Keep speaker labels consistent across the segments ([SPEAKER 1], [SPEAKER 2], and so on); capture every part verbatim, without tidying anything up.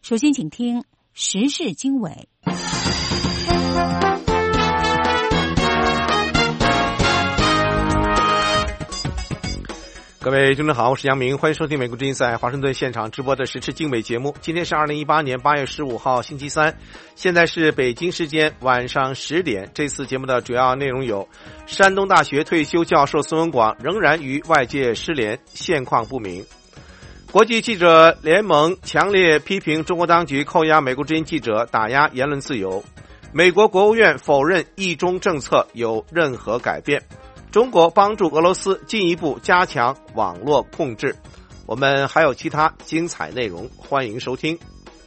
[SPEAKER 1] 首先请听时事经纬。
[SPEAKER 2] 各位听众好，我是杨明，欢迎收听美国之音在华盛顿现场直播的时事经纬节目。今天是二零一八年八月十五号星期三，现在是北京时间晚上十点。这次节目的主要内容有：山东大学退休教授孙文广仍然与外界失联，现况不明；国际记者联盟强烈批评中国当局扣押美国之音记者，打压言论自由；美国国务院否认一中政策有任何改变；中国帮助俄罗斯进一步加强网络控制。我们还有其他精彩内容，欢迎收听。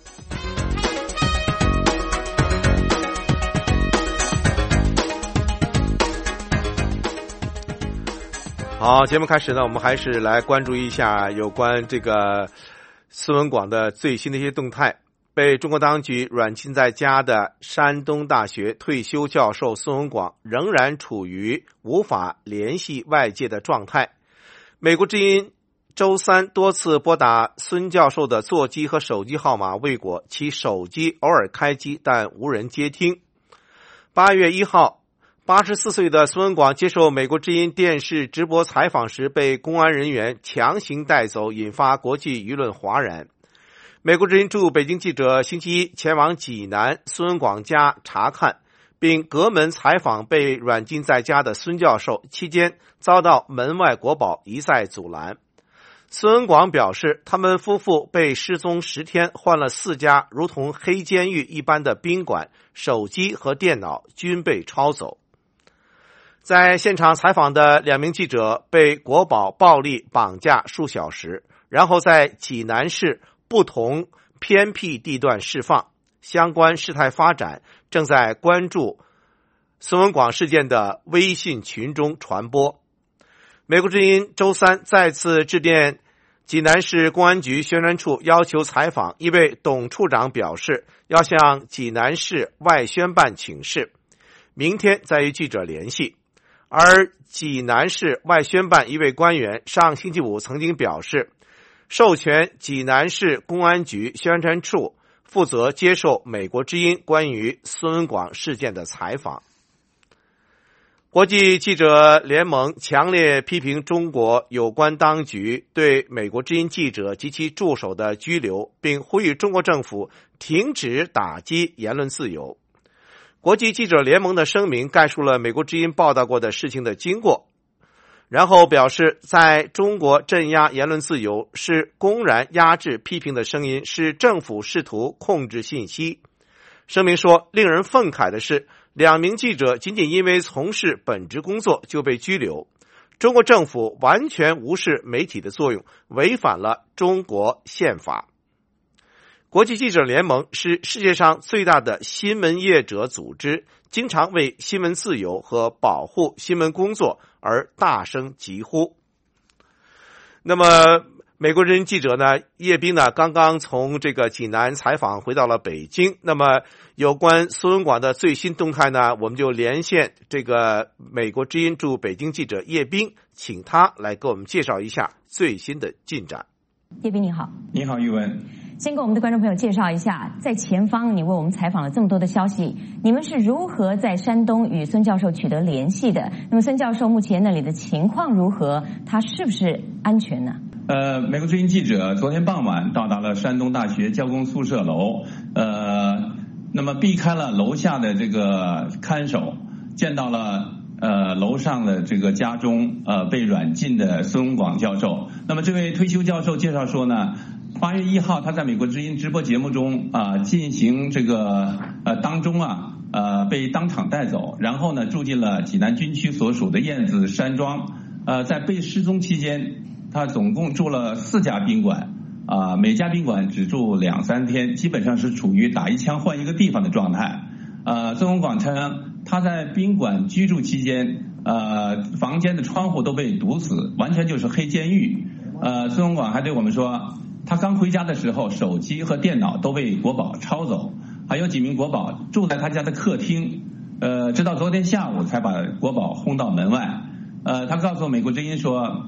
[SPEAKER 2] 好，节目开始呢，我们还是来关注一下有关这个孙文广的最新的一些动态。被中国当局软禁在家的山东大学退休教授孙文广仍然处于无法联系外界的状态。美国之音周三多次拨打孙教授的座机和手机号码未果，其手机偶尔开机，但无人接听。八月一号，八十四岁的孙文广接受美国之音电视直播采访时被公安人员强行带走，引发国际舆论哗然。美国之音驻北京记者星期一前往济南孙文广家查看，并隔门采访被软禁在家的孙教授，期间遭到门外国保一再阻拦。孙文广表示，他们夫妇被失踪十天，换了四家如同黑监狱一般的宾馆，手机和电脑均被抄走。在现场采访的两名记者被国保暴力绑架数小时，然后在济南市不同偏僻地段释放。相关事态发展正在关注孙文广事件的微信群中传播。美国之音周三再次致电济南市公安局宣传处，要求采访。一位董处长表示要向济南市外宣办请示，明天再与记者联系。而济南市外宣办一位官员上星期五曾经表示，授权济南市公安局宣传处负责接受美国之音关于孙文广事件的采访。国际记者联盟强烈批评中国有关当局对美国之音记者及其助手的拘留，并呼吁中国政府停止打击言论自由。国际记者联盟的声明概述了美国之音报道过的事情的经过，然后表示在中国镇压言论自由是公然压制批评的声音，是政府试图控制信息。声明说，令人愤慨的是，两名记者仅仅因为从事本职工作就被拘留，中国政府完全无视媒体的作用，违反了中国宪法。国际记者联盟是世界上最大的新闻业者组织，经常为新闻自由和保护新闻工作而大声疾呼。那么美国人记者呢叶斌呢刚刚从这个济南采访回到了北京，那么有关孙文广的最新动态呢，我们就连线这个美国之音驻北京记者叶斌，请他来给我们介绍一下最新的进展。
[SPEAKER 3] 叶斌你好。
[SPEAKER 4] 你好，玉文。
[SPEAKER 3] 先给我们的观众朋友介绍一下，在前方你为我们采访了这么多的消息，你们是如何在山东与孙教授取得联系的？那么孙教授目前那里的情况如何？他是不是安全呢？
[SPEAKER 4] 呃，美国之音记者昨天傍晚到达了山东大学教工宿舍楼，呃，那么避开了楼下的这个看守，见到了呃楼上的这个家中呃被软禁的孙文广教授。那么这位退休教授介绍说呢，八月一号他在美国之音直播节目中啊、呃、进行这个呃当中啊呃被当场带走，然后呢住进了济南军区所属的燕子山庄。呃在被失踪期间，他总共住了四家宾馆啊、呃、每家宾馆只住两三天，基本上是处于打一枪换一个地方的状态。呃孙文广称他在宾馆居住期间呃房间的窗户都被堵死，完全就是黑监狱。呃孙文广还对我们说，他刚回家的时候手机和电脑都被国保抄走，还有几名国保住在他家的客厅，呃直到昨天下午才把国保轰到门外。呃他告诉美国之音说，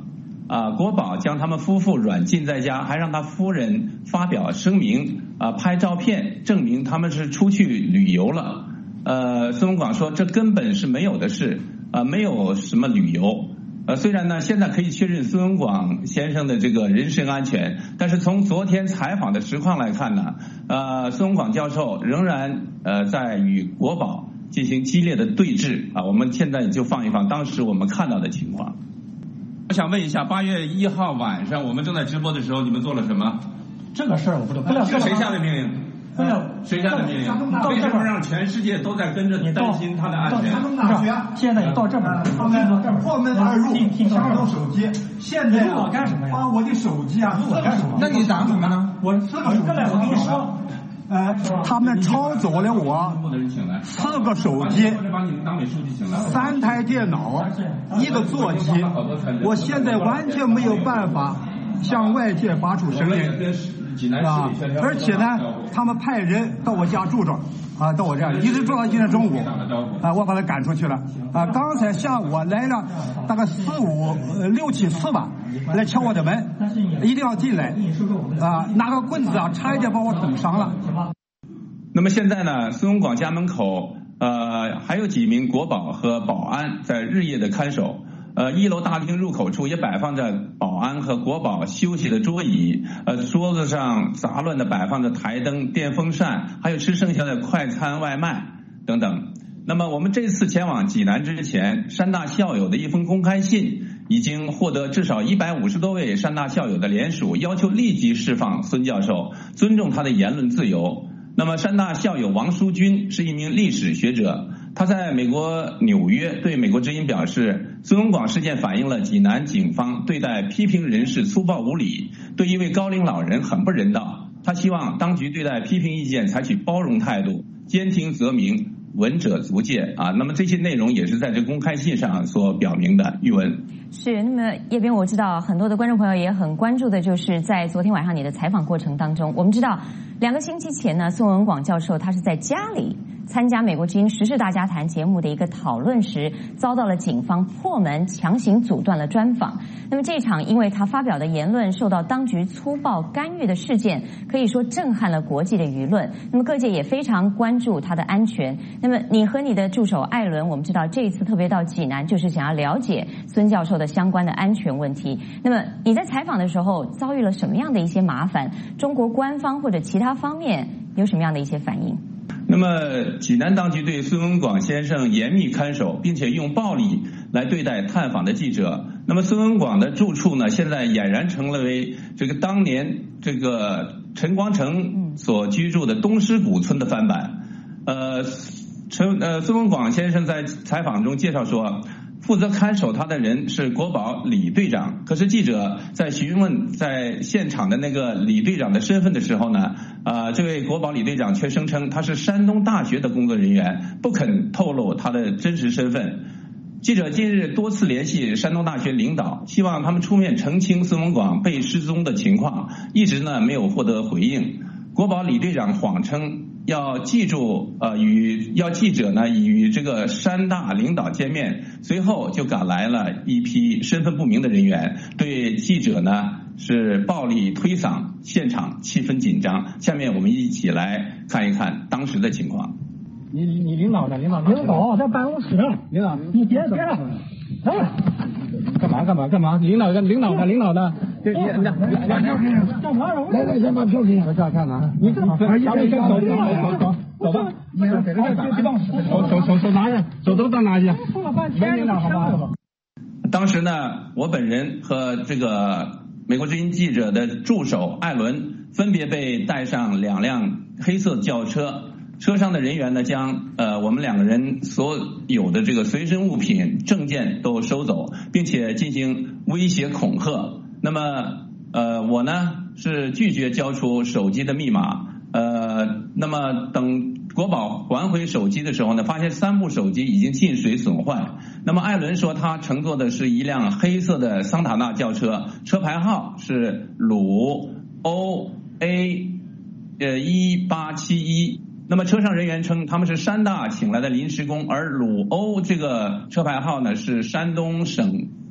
[SPEAKER 4] 啊，国保将他们夫妇软禁在家，还让他夫人发表声明啊，拍照片证明他们是出去旅游了。呃，孙文广说这根本是没有的事啊，没有什么旅游。呃，虽然呢，现在可以确认孙文广先生的这个人身安全，但是从昨天采访的实况来看呢，呃，孙文广教授仍然呃在与国保进行激烈的对峙啊。我们现在就放一放当时我们看到的情况。我想问一下，八月一号晚上我们正在直播的时候，你们做了什么？
[SPEAKER 5] 这个事儿我不知道，
[SPEAKER 4] 是谁下的命令？
[SPEAKER 5] 不要
[SPEAKER 4] 谁下的命令？为什么让全世界都在跟着你担心他的安全？
[SPEAKER 5] 现在你到这边，
[SPEAKER 6] 他们破门而入，抢走手机。现在
[SPEAKER 5] 我干什么呀？
[SPEAKER 6] 把我的手机啊，我干什么？
[SPEAKER 5] 那你打什么呢？我
[SPEAKER 6] 四个手机，我跟你说，呃，他们抄走了我四个手机，三台电脑，一个座机，我现在完全没有办法向外界发出声音。啊！而且呢，他们派人到我家住着，啊，到我这儿一直住到今天中午，啊，我把他赶出去了。啊，刚才下午来了大概四五六七次吧，来敲我的门，一定要进来，啊，拿个棍子啊，差一点把我捅伤了。
[SPEAKER 4] 那么现在呢，孙文广家门口，呃，还有几名国保和保安在日夜的看守。呃，一楼大厅入口处也摆放着保安和国保休息的桌椅，呃，桌子上杂乱的摆放着台灯、电风扇，还有吃剩下的快餐外卖等等。那么我们这次前往济南之前，山大校友的一封公开信已经获得至少一百五十多位山大校友的联署，要求立即释放孙教授，尊重他的言论自由。那么山大校友王书军是一名历史学者，他在美国纽约对美国之音表示，孙文广事件反映了济南警方对待批评人士粗暴无礼，对一位高龄老人很不人道。他希望当局对待批评意见采取包容态度，兼听则明，闻者足戒啊。那么这些内容也是在这公开信上所表明的。玉文
[SPEAKER 3] 是，那么叶边我知道很多的观众朋友也很关注的，就是在昨天晚上你的采访过程当中，我们知道两个星期前呢，孙文广教授他是在家里参加美国之音时事大家谈节目的一个讨论时，遭到了警方破门强行阻断了专访。那么这场因为他发表的言论受到当局粗暴干预的事件，可以说震撼了国际的舆论。那么各界也非常关注他的安全。那么你和你的助手艾伦，我们知道这一次特别到济南，就是想要了解孙教授的相关的安全问题。那么你在采访的时候遭遇了什么样的一些麻烦？中国官方或者其他方面有什么样的一些反应？
[SPEAKER 4] 那么济南当局对孙文广先生严密看守，并且用暴力来对待探访的记者。那么孙文广的住处呢，现在俨然成了为这个当年这个陈光诚所居住的东施谷村的翻版。呃，陈呃孙文广先生在采访中介绍说，负责看守他的人是国保李队长，可是记者在询问在现场的那个李队长的身份的时候呢，呃，这位国保李队长却声称他是山东大学的工作人员，不肯透露他的真实身份。记者近日多次联系山东大学领导，希望他们出面澄清孙文广被失踪的情况，一直呢没有获得回应。国保李队长谎称要记住呃与要记者呢与这个山大领导见面，随后就赶来了一批身份不明的人员，对记者呢是暴力推搡，现场气氛紧张。下面我们一起来看一看当时的情况。
[SPEAKER 5] 你你你领导呢？领导领导在办公室。领导，你别别上。哎，干嘛干嘛干嘛？领导的领导的领导的。这你你干嘛？来来，先把票给我看看啊！你正好，咱们先走走走走吧。手手手手拿着，手都拿拿去。说了半天，领导好吧？
[SPEAKER 4] 当时呢，我本人和这个美国之音记者的助手艾伦分别被带上两辆黑色轿车。车上的人员呢，将呃我们两个人所有的这个随身物品、证件都收走，并且进行威胁恐吓。那么呃我呢是拒绝交出手机的密码。呃，那么等国保还回手机的时候呢，发现三部手机已经进水损坏。那么艾伦说他乘坐的是一辆黑色的桑塔纳轿车，车牌号是鲁 O A 呃一八七一。那么车上人员称他们是山大请来的临时工，而鲁欧这个车牌号呢是山东省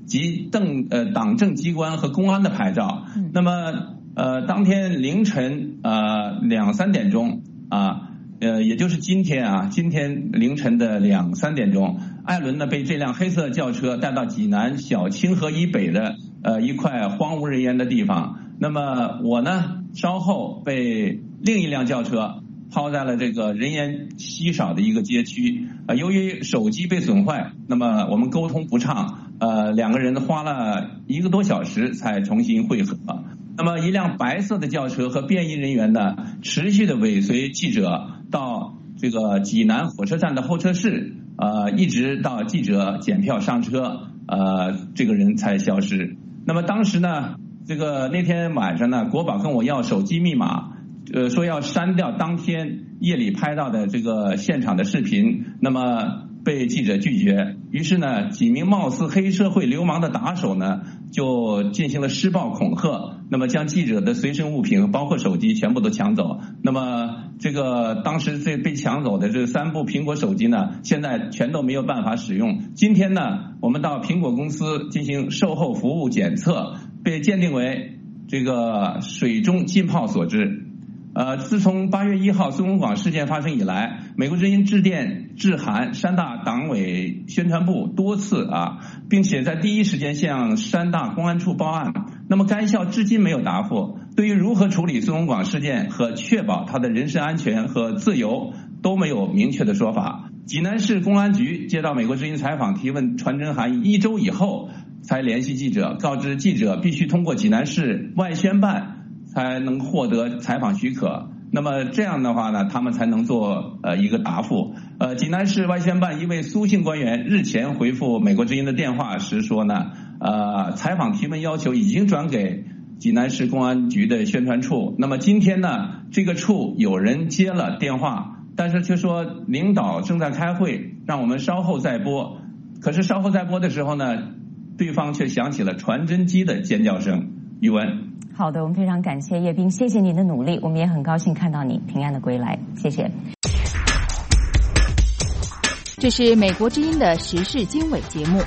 [SPEAKER 4] 及政呃党政机关和公安的牌照。那么呃当天凌晨呃两三点钟啊呃也就是今天啊今天凌晨的两三点钟，艾伦呢被这辆黑色轿车带到济南小清河以北的呃一块荒无人烟的地方。那么我呢稍后被另一辆轿车抛在了这个人烟稀少的一个街区。呃由于手机被损坏，那么我们沟通不畅，呃两个人花了一个多小时才重新汇合。那么一辆白色的轿车和便衣人员呢持续的尾随记者到这个济南火车站的候车室，呃一直到记者检票上车，呃这个人才消失。那么当时呢这个那天晚上呢，国宝跟我要手机密码，呃说要删掉当天夜里拍到的这个现场的视频，那么被记者拒绝。于是呢几名貌似黑社会流氓的打手呢就进行了施暴恐吓，那么将记者的随身物品包括手机全部都抢走。那么这个当时这被抢走的这三部苹果手机呢现在全都没有办法使用。今天呢我们到苹果公司进行售后服务检测，被鉴定为这个水中浸泡所致。呃，自从八月一号孙文广事件发生以来，美国之音致电致函山大党委宣传部多次啊，并且在第一时间向山大公安处报案。那么该校至今没有答复，对于如何处理孙文广事件和确保他的人身安全和自由都没有明确的说法。济南市公安局接到美国之音采访提问传真函一周以后才联系记者，告知记者必须通过济南市外宣办才能获得采访许可。那么这样的话呢，他们才能做呃一个答复。呃，济南市外宣办一位苏姓官员日前回复美国之音的电话时说呢，呃，采访提问要求已经转给济南市公安局的宣传处。那么今天呢，这个处有人接了电话，但是却说领导正在开会，让我们稍后再拨。可是稍后再拨的时候呢，对方却响起了传真机的尖叫声。宇文。
[SPEAKER 3] 好的，我们非常感谢叶斌，谢谢您的努力，我们也很高兴看到你平安的归来，谢谢。
[SPEAKER 1] 这是美国之音的时事经纬节目。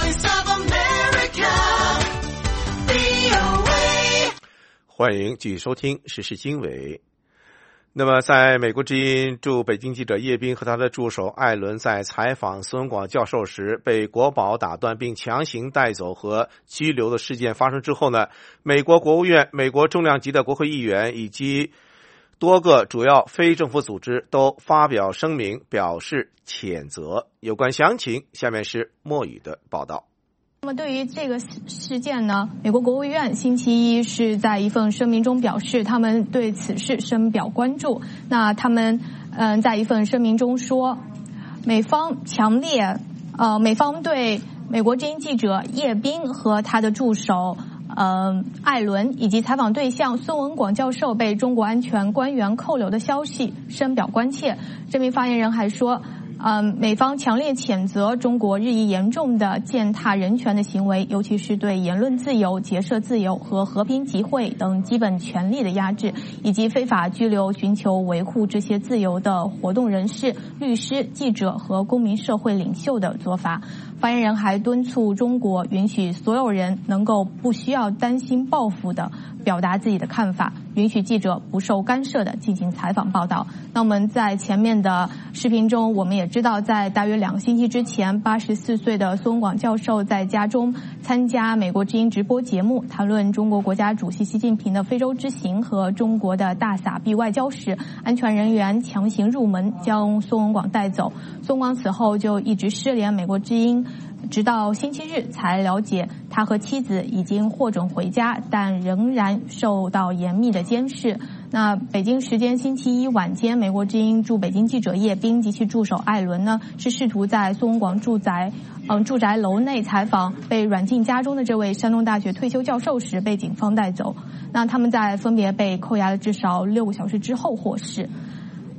[SPEAKER 2] 欢迎继续收听时事经纬。那么在美国之音驻北京记者叶斌和他的助手艾伦在采访孙文广教授时被国保打断并强行带走和拘留的事件发生之后呢，美国国务院、美国重量级的国会议员以及多个主要非政府组织都发表声明表示谴责。有关详情，下面是莫宇的报道。
[SPEAKER 7] 那么对于这个事件呢，美国国务院星期一是在一份声明中表示，他们对此事深表关注。那他们嗯、呃，在一份声明中说，美方强烈呃，美方对美国之音记者叶斌和他的助手呃艾伦以及采访对象孙文广教授被中国安全官员扣留的消息深表关切。这名发言人还说，嗯，美方强烈谴责中国日益严重的践踏人权的行为，尤其是对言论自由、结社自由和和平集会等基本权利的压制，以及非法拘留寻求维护这些自由的活动人士、律师、记者和公民社会领袖的做法。发言人还敦促中国允许所有人能够不需要担心报复的表达自己的看法，允许记者不受干涉的进行采访报道。那我们在前面的视频中，我们也知道，在大约两个星期之前，八十四岁的孙文广教授在家中参加美国之音直播节目，谈论中国国家主席习近平的非洲之行和中国的大撒币外交时，安全人员强行入门将孙文广带走。孙文广此后就一直失联美国之音，直到星期日才了解他和妻子已经获准回家，但仍然受到严密的监视。那北京时间星期一晚间，美国之音驻北京记者叶斌及其助手艾伦呢，是试图在孙文广住宅嗯住宅楼内采访被软禁家中的这位山东大学退休教授时被警方带走。那他们在分别被扣押了至少六个小时之后获释。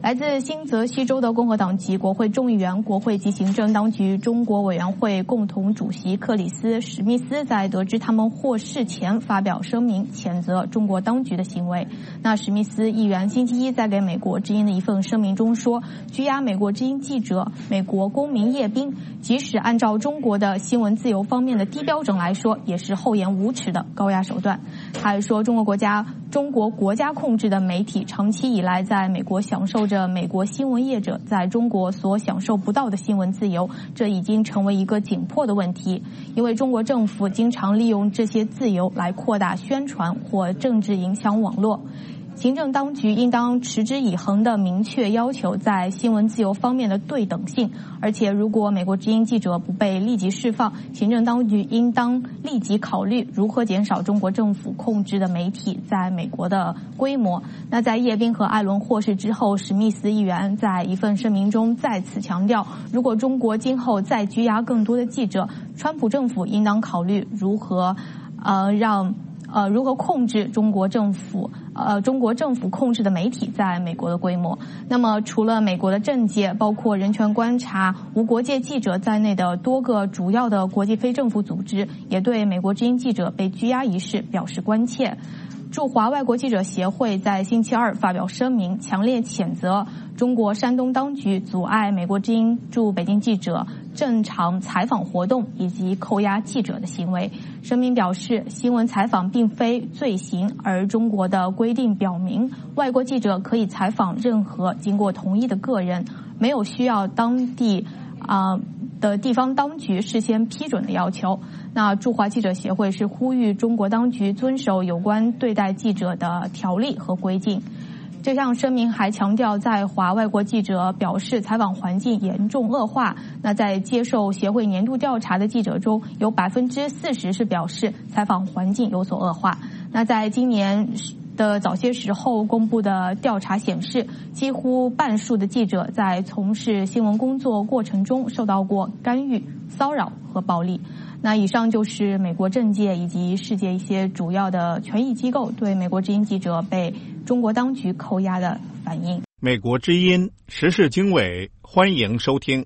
[SPEAKER 7] 来自新泽西州的共和党籍国会众议员、国会及行政当局中国委员会共同主席克里斯·史密斯在得知他们获释前发表声明，谴责中国当局的行为。那史密斯议员星期一在给美国之音的一份声明中说，拘押美国之音记者、美国公民叶斌，即使按照中国的新闻自由方面的低标准来说，也是厚颜无耻的高压手段。他还说，中国国家中国国家控制的媒体长期以来在美国享受着美国新闻业者在中国所享受不到的新闻自由，这已经成为一个紧迫的问题，因为中国政府经常利用这些自由来扩大宣传或政治影响网络。行政当局应当持之以恒地明确要求在新闻自由方面的对等性，而且如果美国之音记者不被立即释放，行政当局应当立即考虑如何减少中国政府控制的媒体在美国的规模。那在叶斌和艾伦获释之后，史密斯议员在一份声明中再次强调，如果中国今后再拘押更多的记者，川普政府应当考虑如何呃让呃，如何控制中国政府呃中国政府控制的媒体在美国的规模？那么，除了美国的政界，包括人权观察、无国界记者在内的多个主要的国际非政府组织，也对美国之音记者被拘押一事表示关切。驻华外国记者协会在星期二发表声明，强烈谴责中国山东当局阻碍美国之音驻北京记者正常采访活动以及扣押记者的行为。声明表示，新闻采访并非罪行，而中国的规定表明，外国记者可以采访任何经过同意的个人，没有需要当地啊、呃、的地方当局事先批准的要求。那驻华记者协会是呼吁中国当局遵守有关对待记者的条例和规定。这项声明还强调，在华外国记者表示采访环境严重恶化。那在接受协会年度调查的记者中，有百分之四十是表示采访环境有所恶化。那在今年的早些时候公布的调查显示，几乎半数的记者在从事新闻工作过程中受到过干预、骚扰和暴力。那以上就是美国政界以及世界一些主要的权益机构对美国之音记者被中国当局扣押的反应。
[SPEAKER 8] 美国之音时事经纬，欢迎收听。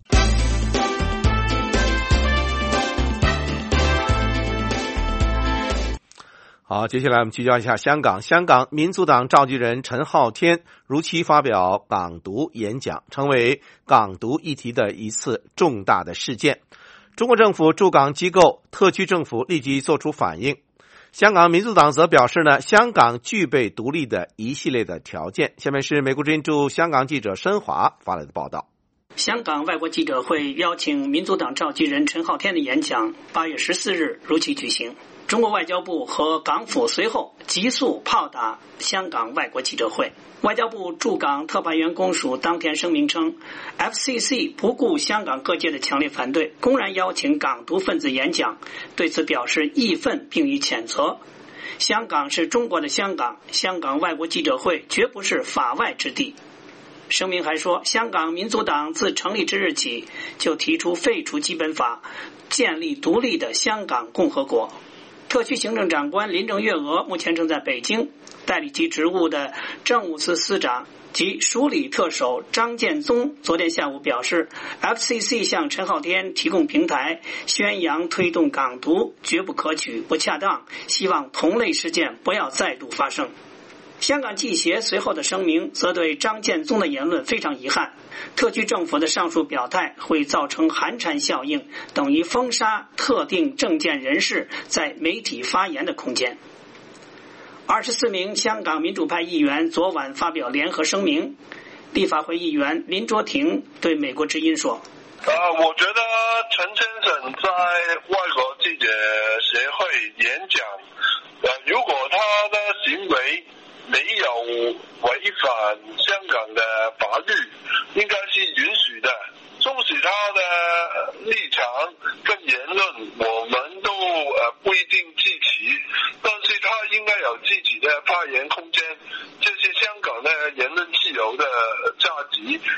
[SPEAKER 2] 好，接下来我们聚焦一下香港。香港民主党召集人陈浩天如期发表港独演讲，成为港独议题的一次重大的事件。中国政府驻港机构、特区政府立即作出反应。香港民主党则表示呢，香港具备独立的一系列的条件。下面是美国之音驻香港记者申华发来的报道。
[SPEAKER 9] 香港外国记者会邀请民主党召集人陈浩天的演讲，八月十四日如期举行。中国外交部和港府随后急速炮打香港外国记者会。外交部驻港特派员公署当天声明称 ，F C C 不顾香港各界的强烈反对，公然邀请港独分子演讲，对此表示义愤并予谴责。香港是中国的香港，香港外国记者会绝不是法外之地。声明还说，香港民主党自成立之日起就提出废除基本法，建立独立的香港共和国。特区行政长官林郑月娥目前正在北京，代理其职务的政务司司长及署理特首张建宗昨天下午表示 ，F C C 向陈浩天提供平台，宣扬推动港独绝不可取、不恰当，希望同类事件不要再度发生。香港记协随后的声明则对张建宗的言论非常遗憾，特区政府的上述表态会造成寒蝉效应，等于封杀特定政见人士在媒体发言的空间。二十四名香港民主派议员昨晚发表联合声明，立法会议员林卓廷对美国之音说：“
[SPEAKER 10] 呃，我觉得陈先生在外国记者协会演讲，呃，如果他的行为没有违反香港的法律，应该是允许的。纵使他的立场跟言论我们都呃不一定支持，但是他应该有自己的发言空间。这是香港的言论自由的价值，也是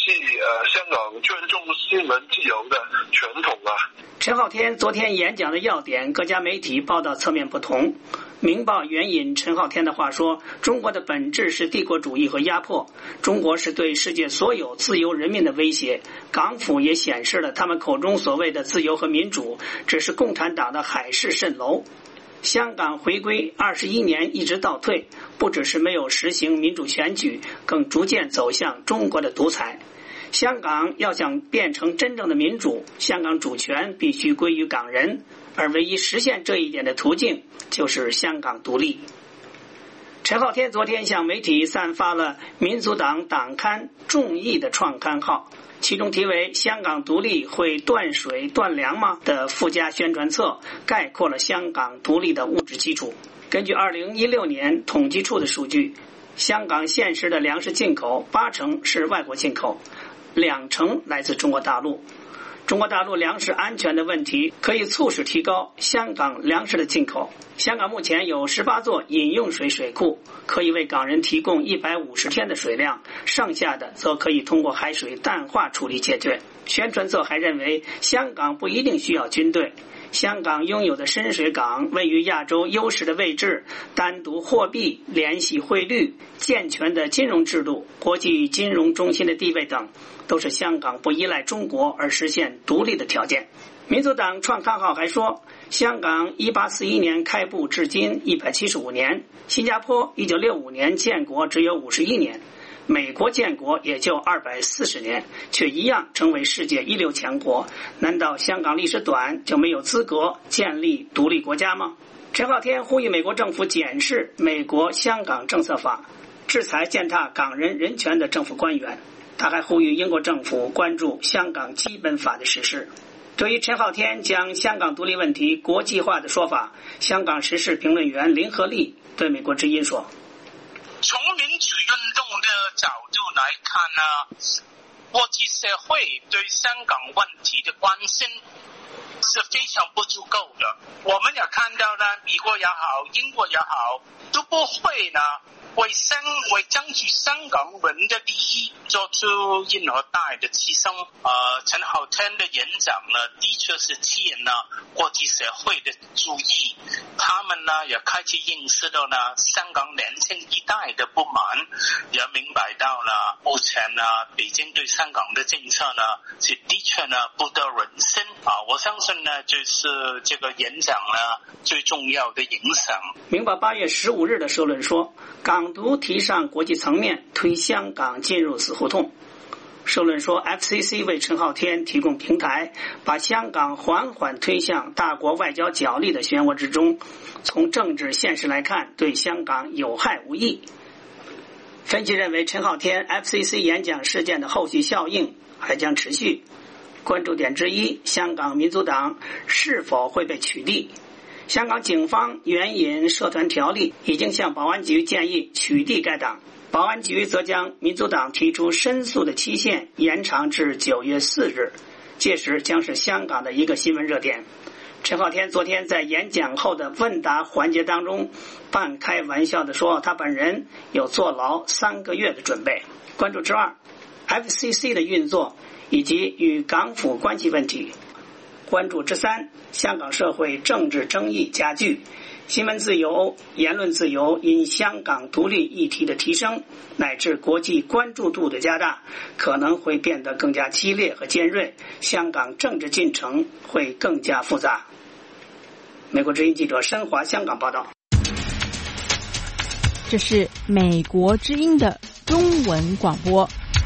[SPEAKER 10] 弃呃香港尊重新闻自由的传统啊。
[SPEAKER 9] 陈浩天昨天演讲的要点，各家媒体报道侧面不同。明报援引陈浩天的话说，中国的本质是帝国主义和压迫，中国是对世界所有自由人民的威胁。港府也显示了他们口中所谓的自由和民主只是共产党的海市蜃楼。香港回归二十一年一直倒退，不只是没有实行民主选举，更逐渐走向中国的独裁。香港要想变成真正的民主，香港主权必须归于港人，而唯一实现这一点的途径就是香港独立。陈浩天昨天向媒体散发了民族党党刊众议的创刊号，其中题为香港独立会断水断粮吗的附加宣传册，概括了香港独立的物质基础。根据二零一六年统计处的数据，香港现时的粮食进口八成是外国进口，两成来自中国大陆。中国大陆粮食安全的问题可以促使提高香港粮食的进口。香港目前有十八座饮用水水库，可以为港人提供一百五十天的水量，剩下的则可以通过海水淡化处理解决。宣传册还认为，香港不一定需要军队。香港拥有的深水港位于亚洲优势的位置，单独货币、联系汇率、健全的金融制度、国际金融中心的地位等，都是香港不依赖中国而实现独立的条件。民主党创刊号还说，香港一八四一年开埠至今一百七十五年，新加坡一九六五年建国只有五十一年，美国建国也就二百四十年，却一样成为世界一流强国。难道香港历史短就没有资格建立独立国家吗？陈浩天呼吁美国政府检视美国香港政策法，制裁践踏港人人权的政府官员。他还呼吁英国政府关注香港基本法的实施。对于陈浩天将香港独立问题国际化的说法，香港时事评论员林和利对美国之音说，
[SPEAKER 11] 从民主运动的角度来看呢，国际社会对香港问题的关心是非常不足够的。我们也看到呢，美国也好，英国也好，都不会呢为香为争取香港人的利益做出任何大的牺牲。呃，陈浩天的演讲呢，的确是吸引了国际社会的注意。他们呢也开始认识到呢香港年轻一代的不满，也明白到了目前呢北京对香港的政策呢是的确呢不得人心啊。我相信呢就是这个演讲呢最重要的影响。
[SPEAKER 9] 明报八月十五日的社论说，港独提上国际层面，推香港进入死胡同。社论说 F C C 为陈浩天提供平台，把香港缓缓推向大国外交角力的漩涡之中。从政治现实来看，对香港有害无益。分析认为，陈浩天 F C C 演讲事件的后续效应还将持续。关注点之一，香港民族党是否会被取缔？香港警方援引社团条例，已经向保安局建议取缔该党。保安局则将民族党提出申诉的期限延长至九月四日，届时将是香港的一个新闻热点。陈浩天昨天在演讲后的问答环节当中，半开玩笑地说，他本人有坐牢三个月的准备。关注之二 ，F C C 的运作以及与港府关系问题。关注之三，香港社会政治争议加剧，新闻自由、言论自由因香港独立议题的提升，乃至国际关注度的加大，可能会变得更加激烈和尖锐，香港政治进程会更加复杂。美国之音记者申华香港报道。
[SPEAKER 1] 这是美国之音的中文广播。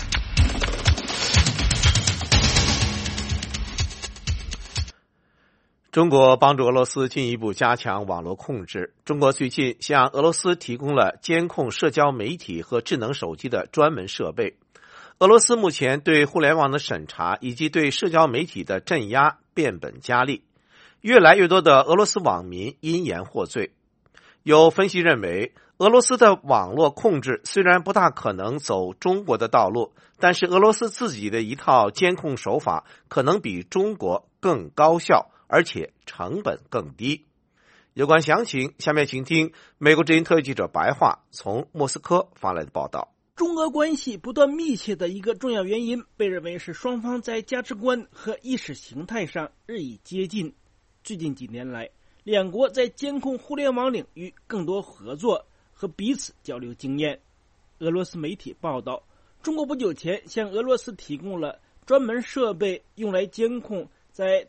[SPEAKER 2] 中国帮助俄罗斯进一步加强网络控制。中国最近向俄罗斯提供了监控社交媒体和智能手机的专门设备。俄罗斯目前对互联网的审查以及对社交媒体的镇压变本加厉，越来越多的俄罗斯网民因言获罪。有分析认为，俄罗斯的网络控制虽然不大可能走中国的道路，但是俄罗斯自己的一套监控手法可能比中国更高效，而且成本更低。有关详情，下面请听美国之音特约记者白桦从莫斯科发来的报道。
[SPEAKER 12] 中俄关系不断密切的一个重要原因，被认为是双方在价值观和意识形态上日益接近。最近几年来，两国在监控互联网领域更多合作和彼此交流经验。俄罗斯媒体报道，中国不久前向俄罗斯提供了专门设备，用来监控在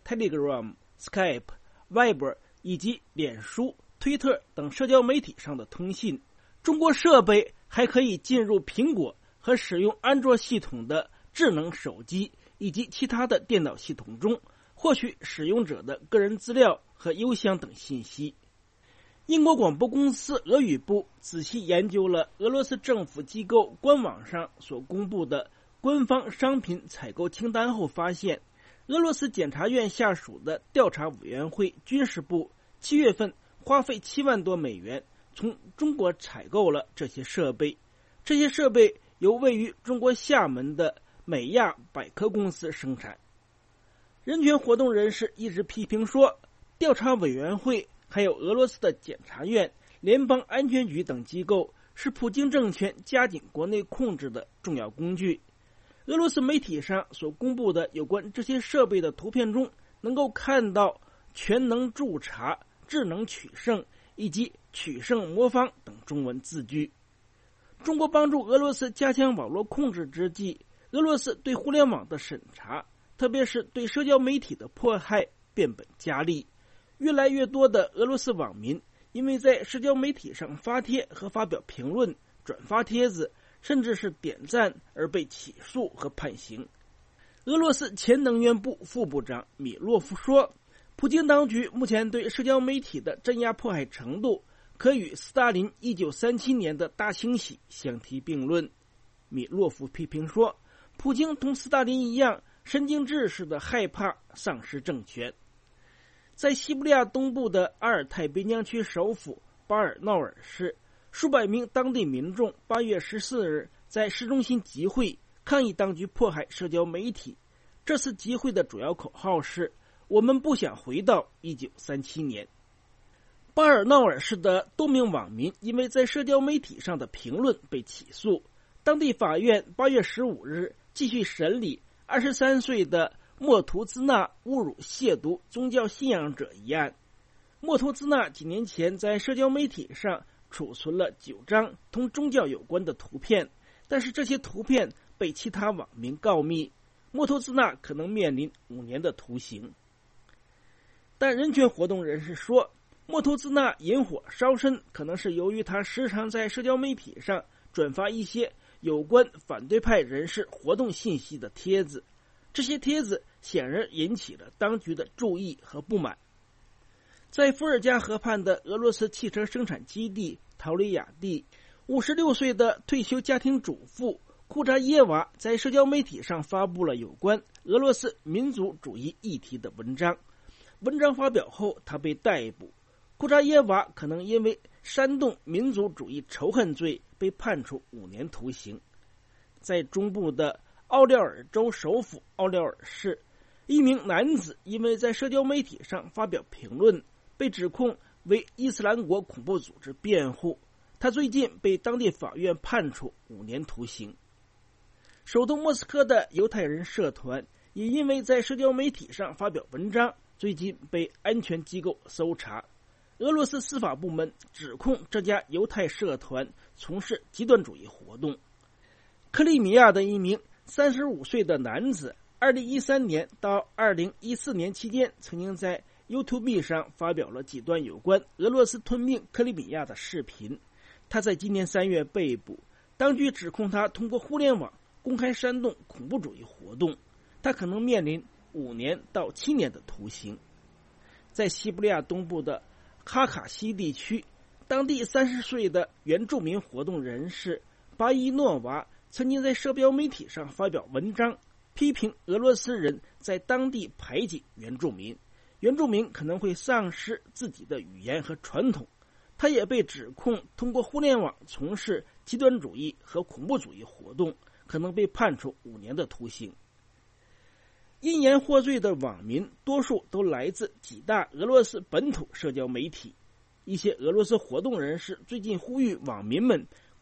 [SPEAKER 12] Telegram、Skype、Viber 以及脸书、推特等社交媒体上的通信。中国设备还可以进入苹果和使用安卓系统的智能手机以及其他的电脑系统中，获取使用者的个人资料和邮箱等信息。英国广播公司俄语部仔细研究了俄罗斯政府机构官网上所公布的官方商品采购清单后发现，俄罗斯检察院下属的调查委员会军事部七月份花费七万多美元从中国采购了这些设备。这些设备由位于中国厦门的美亚百科公司生产。人权活动人士一直批评说，调查委员会还有俄罗斯的检察院、联邦安全局等机构是普京政权加紧国内控制的重要工具。俄罗斯媒体上所公布的有关这些设备的图片中，能够看到全能助查、智能取胜以及取胜魔方等中文字句。中国帮助俄罗斯加强网络控制之际，俄罗斯对互联网的审查，特别是对社交媒体的迫害变本加厉。越来越多的俄罗斯网民因为在社交媒体上发帖和发表评论、转发帖子，甚至是点赞而被起诉和判刑。俄罗斯前能源部副部长米洛夫说，普京当局目前对社交媒体的镇压迫害程度可与斯大林一九三七年的大清洗相提并论。米洛夫批评说，普京同斯大林一样神经质似的害怕丧失政权。在西伯利亚东部的阿尔泰边疆区首府巴尔诺尔市，数百名当地民众八月十四日在市中心集会，抗议当局迫害社交媒体。这次集会的主要口号是，我们不想回到一九三七年。巴尔诺尔市的多名网民因为在社交媒体上的评论被起诉。当地法院八月十五日继续审理二十三岁的莫图兹纳侮辱亵渎宗教信仰者一案。莫图兹纳几年前在社交媒体上储存了九张同宗教有关的图片，但是这些图片被其他网民告密，莫图兹纳可能面临五年的徒刑。但人权活动人士说，莫图兹纳引火烧身可能是由于他时常在社交媒体上转发一些有关反对派人士活动信息的帖子，这些帖子显然引起了当局的注意和不满。在伏尔加河畔的俄罗斯汽车生产基地陶里亚蒂，五十六岁的退休家庭主妇库扎耶娃在社交媒体上发布了有关俄罗斯民族主义议题的文章。文章发表后，她被逮捕。库扎耶娃可能因为煽动民族主义仇恨罪被判处五年徒刑。在中部的奥廖尔州首府奥廖尔市，一名男子因为在社交媒体上发表评论，被指控为伊斯兰国恐怖组织辩护。他最近被当地法院判处五年徒刑。首都莫斯科的犹太人社团也因为在社交媒体上发表文章，最近被安全机构搜查。俄罗斯司法部门指控这家犹太社团从事极端主义活动。克里米亚的一名三十五岁的男子，二零一三年到二零一四年期间，曾经在 YouTube 上发表了几段有关俄罗斯吞并克里米亚的视频。他在今年三月被捕，当局指控他通过互联网公开煽动恐怖主义活动，他可能面临五年到七年的徒刑。在西伯利亚东部的哈卡西地区，当地三十岁的原住民活动人士巴伊诺娃曾经在社交媒体上发表文章，批评俄罗斯人在当地排挤原住民，原住民可能会丧失自己的语言和传统。他也被指控通过互联网从事极端主义和恐怖主义活动，可能被判处五年的徒刑。因言获罪的网民多数都来自几大俄罗斯本土社交媒体。一些俄罗斯活动人士最近呼吁网民们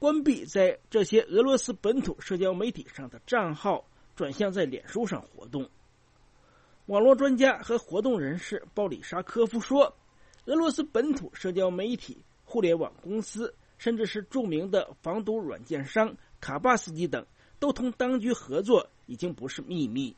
[SPEAKER 12] 关闭在这些俄罗斯本土社交媒体上的账号，转向在脸书上活动。网络专家和活动人士鲍里沙科夫说，俄罗斯本土社交媒体、互联网公司，甚至是著名的防毒软件商卡巴斯基等，都同当局合作已经不是秘密。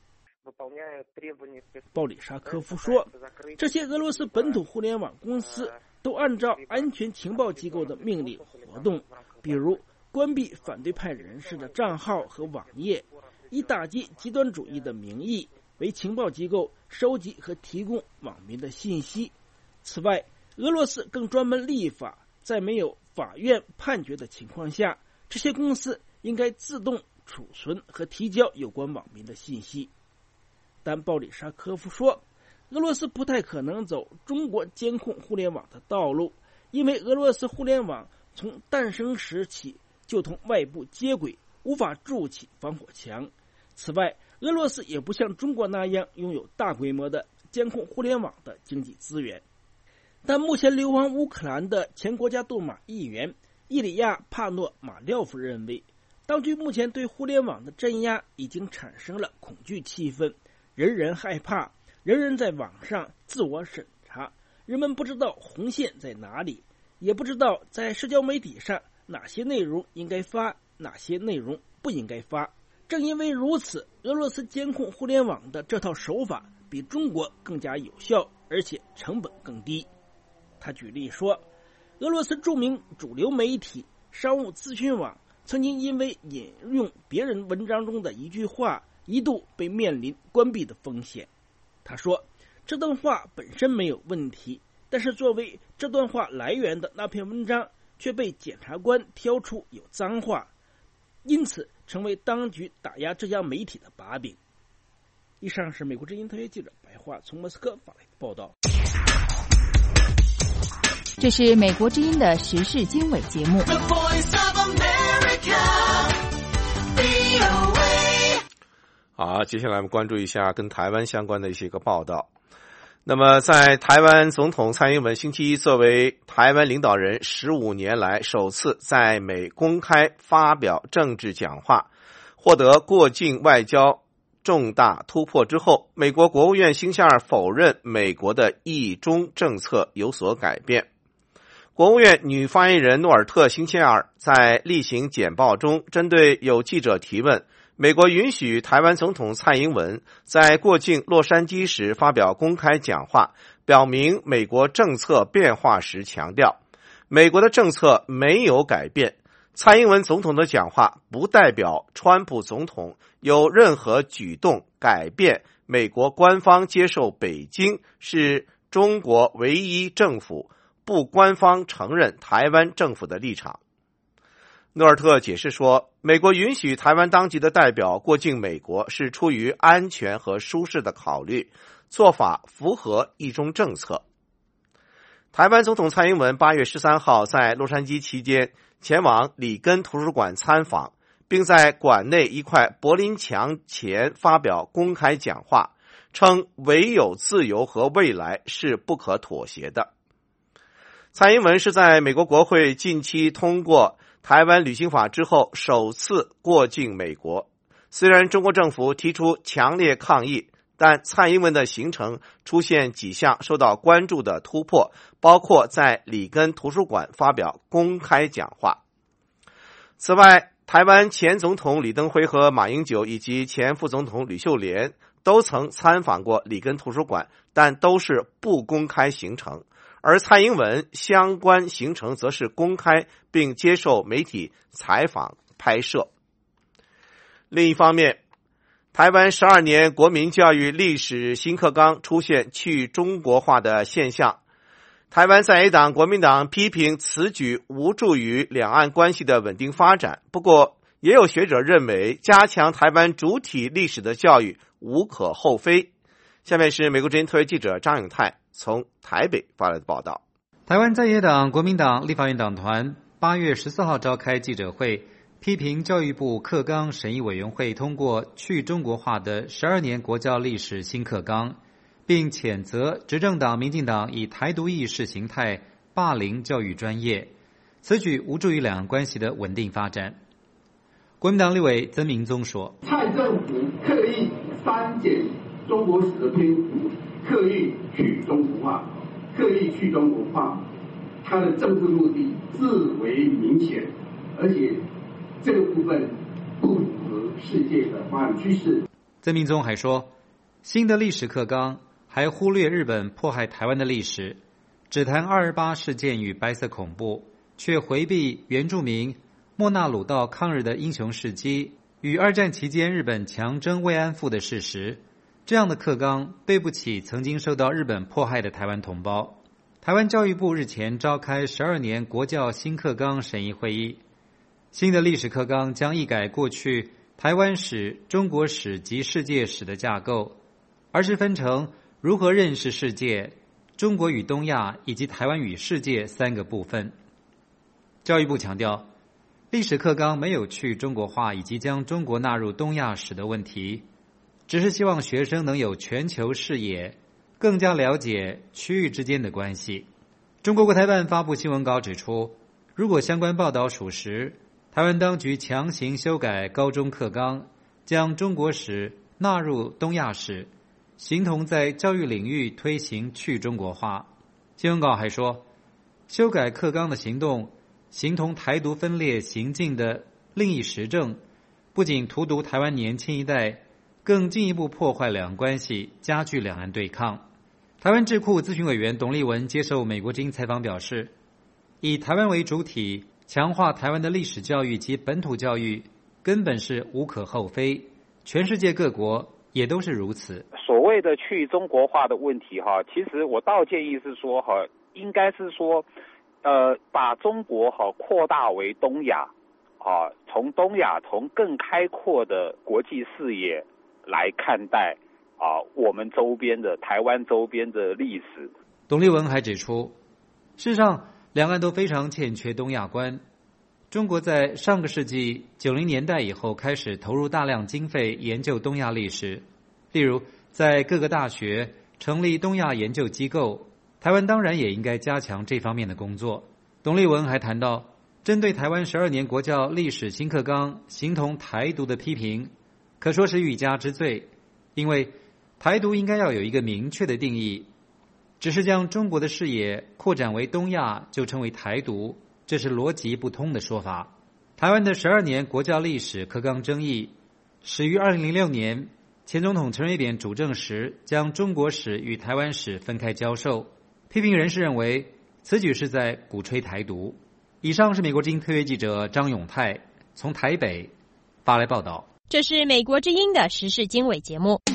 [SPEAKER 12] 鲍里沙科夫说，这些俄罗斯本土互联网公司都按照安全情报机构的命令活动，比如关闭反对派人士的账号和网页，以打击极端主义的名义为情报机构收集和提供网民的信息。此外，俄罗斯更专门立法，在没有法院判决的情况下，这些公司应该自动储存和提交有关网民的信息。但鲍里沙科夫说，俄罗斯不太可能走中国监控互联网的道路，因为俄罗斯互联网从诞生时起就同外部接轨，无法筑起防火墙。此外，俄罗斯也不像中国那样拥有大规模的监控互联网的经济资源。但目前流亡乌克兰的前国家杜马议员伊里亚·帕诺马廖夫认为，当局目前对互联网的镇压已经产生了恐惧气氛，人人害怕，人人在网上自我审查，人们不知道红线在哪里，也不知道在社交媒体上哪些内容应该发，哪些内容不应该发。正因为如此，俄罗斯监控互联网的这套手法比中国更加有效，而且成本更低。他举例说，俄罗斯著名主流媒体商务资讯网曾经因为引用别人文章中的一句话，一度被面临关闭的风险。他说，这段话本身没有问题，但是作为这段话来源的那篇文章却被检察官挑出有脏话，因此成为当局打压这家媒体的把柄。以上是美国之音特约记者白桦从莫斯科发来的报道。
[SPEAKER 1] 这是美国之音的时事经纬节目。
[SPEAKER 2] 好，接下来我们关注一下跟台湾相关的一些个报道。那么在台湾总统蔡英文星期一作为台湾领导人十五年来首次在美公开发表政治讲话，获得过境外交重大突破之后，美国国务院星期二否认美国的一中政策有所改变。国务院女发言人诺尔特星期二在例行简报中针对有记者提问美国允许台湾总统蔡英文在过境洛杉矶时发表公开讲话，表明美国政策变化时强调，美国的政策没有改变，蔡英文总统的讲话不代表川普总统有任何举动改变美国官方接受北京是中国唯一政府，不官方承认台湾政府的立场。诺尔特解释说，美国允许台湾当局的代表过境美国是出于安全和舒适的考虑，做法符合一中政策。台湾总统蔡英文八月十三号在洛杉矶期间前往里根图书馆参访，并在馆内一块柏林墙前发表公开讲话，称唯有自由和未来是不可妥协的。蔡英文是在美国国会近期通过台湾旅行法之后首次过境美国。虽然中国政府提出强烈抗议，但蔡英文的行程出现几项受到关注的突破，包括在里根图书馆发表公开讲话。此外，台湾前总统李登辉和马英九以及前副总统吕秀莲都曾参访过里根图书馆，但都是不公开行程。而蔡英文相关行程则是公开并接受媒体采访拍摄。另一方面，台湾十二年国民教育历史新课纲出现去中国化的现象。台湾在野党国民党批评此举无助于两岸关系的稳定发展，不过也有学者认为加强台湾主体历史的教育无可厚非。下面是美国之音特约记者张永泰从台北发来的报道。
[SPEAKER 13] 台湾在野党国民党立法院党团八月十四号召开记者会，批评教育部课纲审议委员会通过去中国化的十二年国教历史新课纲，并谴责执政党民进党以台独意识形态霸凌教育专业。 此举无助于两岸关系的稳定发展。国民党立委曾明宗说，
[SPEAKER 14] 蔡政府刻意删减中国史的篇幅，刻意去中国化，刻意去中国化，它的政治目的至为明显，而且这个部分不符合世界的发展趋势。
[SPEAKER 13] 曾明宗还说，新的历史课纲还忽略日本迫害台湾的历史，只谈二二八事件与白色恐怖，却回避原住民莫纳鲁道抗日的英雄事迹与二战期间日本强征慰安妇的事实。这样的课纲对不起曾经受到日本迫害的台湾同胞。台湾教育部日前召开十二年国教新课纲审议会议，新的历史课纲将一改过去台湾史、中国史及世界史的架构，而是分成如何认识世界、中国与东亚以及台湾与世界三个部分。教育部强调，历史课纲没有去中国化以及将中国纳入东亚史的问题，只是希望学生能有全球视野，更加了解区域之间的关系。中国国台办发布新闻稿指出，如果相关报道属实，台湾当局强行修改高中课纲，将中国史纳入东亚史，形同在教育领域推行去中国化。新闻稿还说，修改课纲的行动形同台独分裂行径的另一实证，不仅荼毒台湾年轻一代，更进一步破坏两岸关系，加剧两岸对抗。台湾智库咨询委员董立文接受美国之音采访表示，以台湾为主体，强化台湾的历史教育及本土教育根本是无可厚非，全世界各国也都是如此。
[SPEAKER 15] 所谓的去中国化的问题哈，其实我倒建议是说哈，应该是说呃，把中国哈扩大为东亚，啊，从东亚从更开阔的国际视野来看待啊我们周边的台湾周边的历史。
[SPEAKER 13] 董立文还指出，事实上两岸都非常欠缺东亚观。中国在上个世纪九零年代以后开始投入大量经费研究东亚历史，例如在各个大学成立东亚研究机构，台湾当然也应该加强这方面的工作。董立文还谈到，针对台湾十二年国教历史新课纲形同台独的批评，可说是欲加之罪，因为台独应该要有一个明确的定义，只是将中国的视野扩展为东亚就称为台独，这是逻辑不通的说法。台湾的十二年国教历史课纲争议始于二零零六年，前总统陈水扁主政时将中国史与台湾史分开教授，批评人士认为此举是在鼓吹台独。以上是美国之音特约记者张永泰从台北发来报道。
[SPEAKER 16] 这是美国之音的时事经纬节目。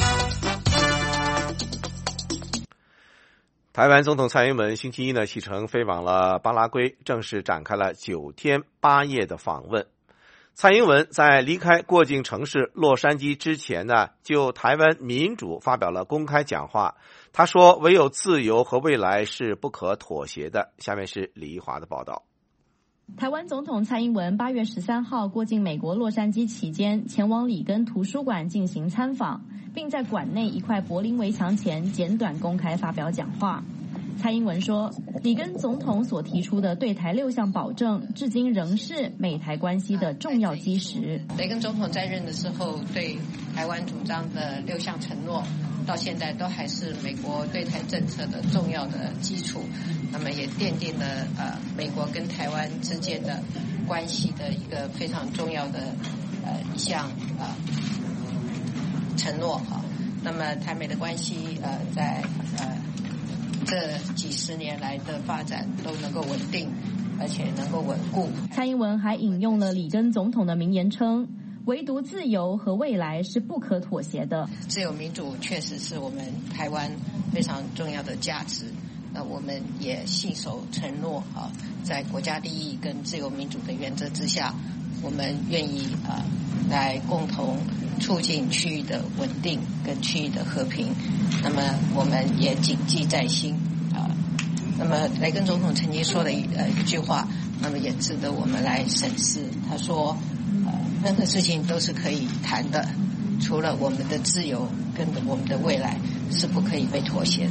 [SPEAKER 2] 台湾总统蔡英文星期一呢启程飞往了巴拉圭，正式展开了九天八夜的访问。蔡英文在离开过境城市洛杉矶之前呢，就台湾民主发表了公开讲话。他说，唯有自由和未来是不可妥协的。下面是李怡华的报道。
[SPEAKER 17] 台湾总统蔡英文八月十三号过境美国洛杉矶期间，前往里根图书馆进行参访，并在馆内一块柏林围墙前简短公开发表讲话。蔡英文说，里根总统所提出的对台六项保证，至今仍是美台关系的重要基石。
[SPEAKER 18] 雷根总统在任的时候对台湾主张的六项承诺，到现在都还是美国对台政策的重要的基础，那么也奠定了呃美国跟台湾之间的关系的一个非常重要的呃一项呃承诺哈。那么台美的关系呃在呃这几十年来的发展都能够稳定，而且能够稳固。
[SPEAKER 17] 蔡英文还引用了里根总统的名言称，唯独自由和未来是不可妥协的。
[SPEAKER 18] 自由民主确实是我们台湾非常重要的价值，那我们也信守承诺啊，在国家利益跟自由民主的原则之下，我们愿意啊来共同促进区域的稳定跟区域的和平。那么我们也谨记在心啊。那么雷根总统曾经说了一呃一句话，那么也值得我们来审视。他说，呃，任何事情都是可以谈的，除了我们的自由跟我们的未来是不可以被妥协的。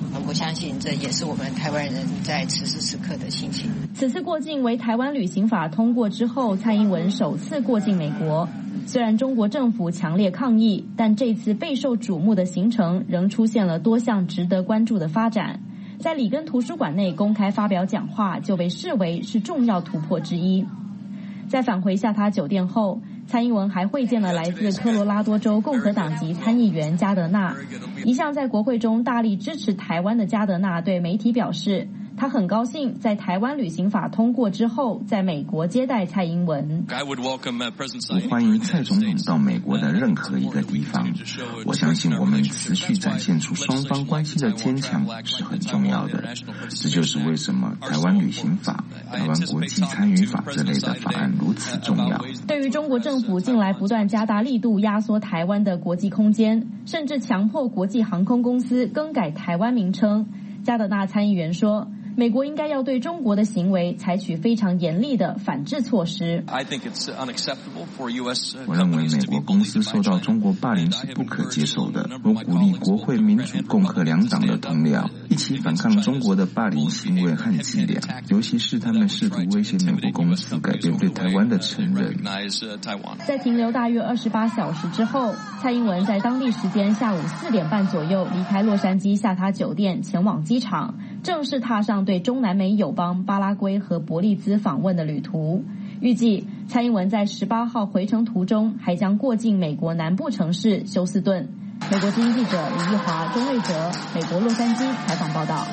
[SPEAKER 18] 我相信这也是我们台湾人在此时此刻的心情。
[SPEAKER 17] 此次过境为台湾旅行法通过之后，蔡英文首次过境美国。虽然中国政府强烈抗议，但这次备受瞩目的行程仍出现了多项值得关注的发展。在里根图书馆内公开发表讲话，就被视为是重要突破之一。在返回下榻酒店后，蔡英文还会见了来自科罗拉多州共和党籍参议员加德纳。一向在国会中大力支持台湾的加德纳对媒体表示，他很高兴在台湾旅行法通过之后，在美国接待蔡英文。
[SPEAKER 19] 我欢迎蔡总统到美国的任何一个地方。我相信我们持续展现出双方关系的坚强是很重要的。这就是为什么台湾旅行法、台湾国际参与法这类的法案如此重要。
[SPEAKER 17] 对于中国政府近来不断加大力度压缩台湾的国际空间，甚至强迫国际航空公司更改台湾名称，加德纳参议员说，美国应该要对中国的行为采取非常严厉的反制措施。
[SPEAKER 19] 我认为美国公司受到中国霸凌是不可接受的。我鼓励国会民主共和两党的同僚一起反抗中国的霸凌行为和伎俩，尤其是他们试图威胁美国公司改变对台湾的承认。
[SPEAKER 17] 在停留大约二十八小时之后，蔡英文在当地时间下午四点半左右离开洛杉矶下榻酒店，前往机场，正式踏上对中南美友邦巴拉圭和伯利兹访问的旅途。预计蔡英文在十八号回程途中还将过境美国南部城市休斯顿。美国之音记者李玉华、钟瑞哲，美国洛杉矶采访报道。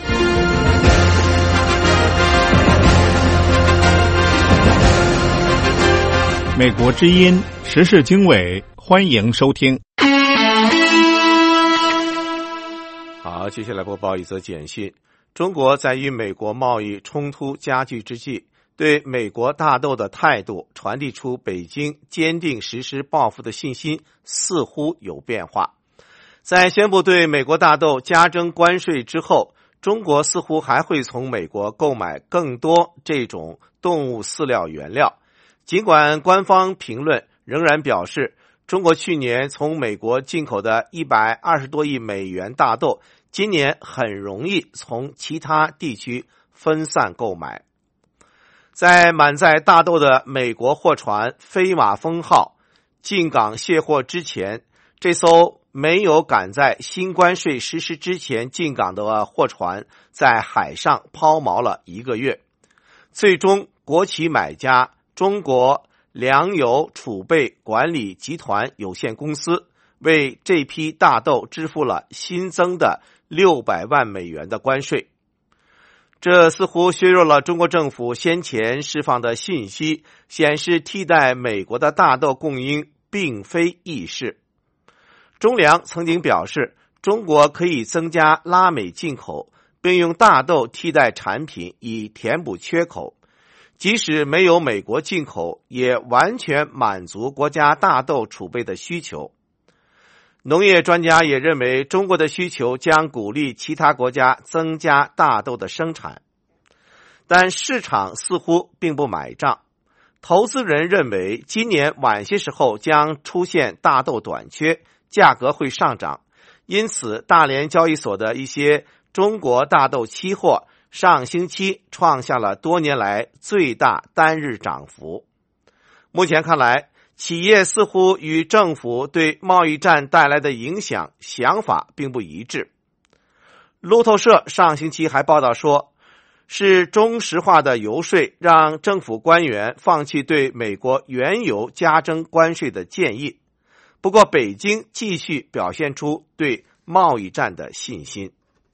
[SPEAKER 8] 美国之音时事经纬，欢迎收听。
[SPEAKER 2] 好，接下来播报一则简讯。中国在与美国贸易冲突加剧之际，对美国大豆的态度传递出北京坚定实施报复的信心似乎有变化。在宣布对美国大豆加征关税之后，中国似乎还会从美国购买更多这种动物饲料原料。尽管官方评论仍然表示，中国去年从美国进口的一百二十多亿美元大豆，今年很容易从其他地区分散购买。在满载大豆的美国货船飞马峰号进港卸货之前，这艘没有赶在新关税实施之前进港的货船在海上抛锚了一个月。最终，国企买家中国粮油储备管理集团有限公司为这批大豆支付了新增的六百万美元的关税。这似乎削弱了中国政府先前释放的信息，显示替代美国的大豆供应并非易事。中粮曾经表示，中国可以增加拉美进口，并用大豆替代产品以填补缺口。即使没有美国进口，也完全满足国家大豆储备的需求。农业专家也认为，中国的需求将鼓励其他国家增加大豆的生产，但市场似乎并不买账。投资人认为，今年晚些时候将出现大豆短缺，价格会上涨，因此大连交易所的一些中国大豆期货上星期创下了多年来最大单日涨幅。目前看来，企业似乎与政府对贸易战带来的影响想法并不一致。路透社上星期还报道说，是中石化的游说让政府官员放弃对美国原油加征关税的建议。不过，北京继续表现出对贸易战的信心。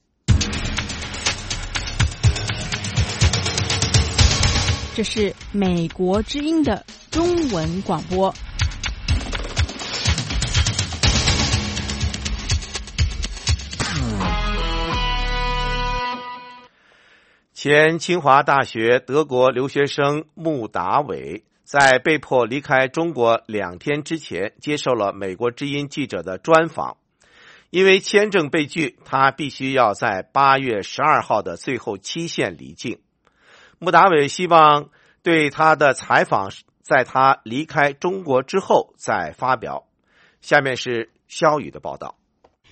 [SPEAKER 1] 这是美国之音的中文广播。
[SPEAKER 2] 前清华大学德国留学生穆达伟在被迫离开中国两天之前接受了美国之音记者的专访。因为签证被拒，他必须要在八月十二号的最后期限离境。穆达伟希望对他的采访在他离开中国之后再发表。下面是肖宇的报道。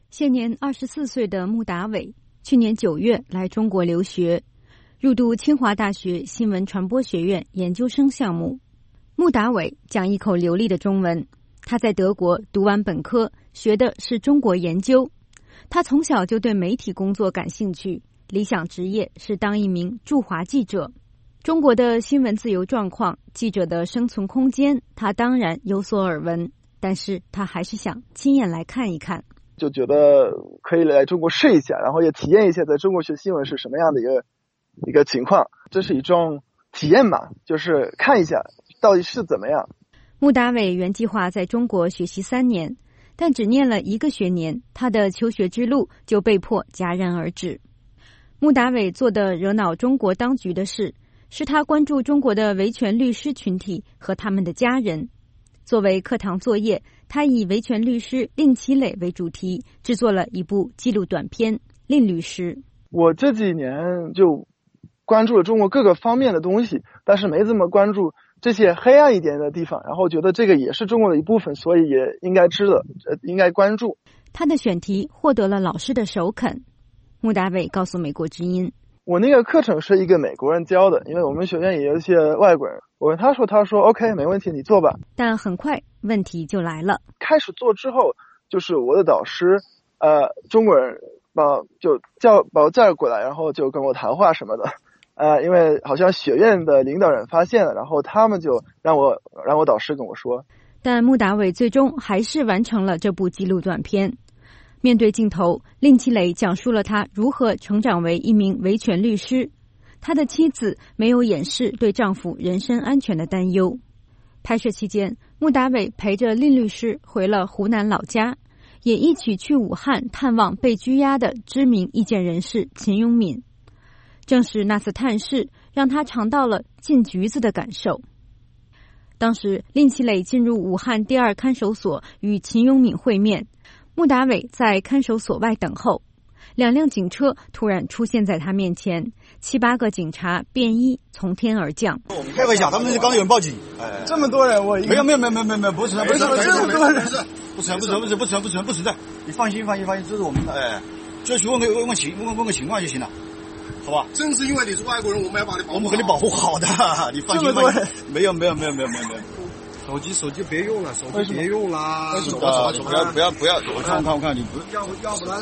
[SPEAKER 20] 现年二十四岁的穆达伟，去年九月来中国留学，入读清华大学新闻传播学院研究生项目。穆达伟讲一口流利的中文，他在德国读完本科，学的是中国研究。他从小就对媒体工作感兴趣，理想职业是当一名驻华记者。中国的新闻自由状况，记者的生存空间，他当然有所耳闻，但是他还是想亲眼来看一看。
[SPEAKER 21] 就觉得可以来中国试一下，然后也体验一下在中国学新闻是什么样的一个一个情况，这是一种体验嘛，就是看一下到底是怎么样。
[SPEAKER 20] 穆达伟原计划在中国学习三年，但只念了一个学年，他的求学之路就被迫戛然而止。穆达伟做的惹恼中国当局的事，是他关注中国的维权律师群体和他们的家人。作为课堂作业，他以维权律师令其磊为主题，制作了一部纪录短片《令律师》。
[SPEAKER 21] 我这几年就关注了中国各个方面的东西，但是没怎么关注这些黑暗一点的地方，然后觉得这个也是中国的一部分，所以也应该知道，呃，应该关注。
[SPEAKER 20] 他的选题获得了老师的首肯。穆达伟告诉美国之音，
[SPEAKER 21] 我那个课程是一个美国人教的，因为我们学院也有一些外国人。我跟他说，他说 OK 没问题，你做吧。
[SPEAKER 20] 但很快问题就来了。
[SPEAKER 21] 开始做之后，就是我的导师，呃，中国人把就叫把我叫过来，然后就跟我谈话什么的。呃，因为好像学院的领导人发现了，然后他们就让我让我导师跟我说。
[SPEAKER 20] 但穆达伟最终还是完成了这部纪录短片。面对镜头，令其磊讲述了他如何成长为一名维权律师。他的妻子没有掩饰对丈夫人身安全的担忧。拍摄期间，穆达伟陪着令律师回了湖南老家，也一起去武汉探望被拘押的知名意见人士秦永敏。正是那次探视，让他尝到了进局子的感受。当时，令其磊进入武汉第二看守所与秦永敏会面，穆达伟在看守所外等候。两辆警车突然出现在他面前，七八个警察便衣从天而降。
[SPEAKER 22] 开玩笑，他们刚刚有人报警，
[SPEAKER 21] 哎，这么多人，我
[SPEAKER 22] 没有没有没有没有没有没有不存在，不存在
[SPEAKER 21] 这么多人，
[SPEAKER 22] 不存在不存在不存在不存在不存在，你放心放心放心，这是我们的，哎，就去问个问问情问问个情况就行了，好吧？
[SPEAKER 23] 正是因为你是外国人，我们要把你保护好，
[SPEAKER 22] 我们给你保护好的，你放心放心，没有没有没有没有没有没有。
[SPEAKER 23] 手机手机别用了，手机别用啦！
[SPEAKER 22] 走吧走吧，不要不要不要，我看我看我看你不
[SPEAKER 23] 要要不然。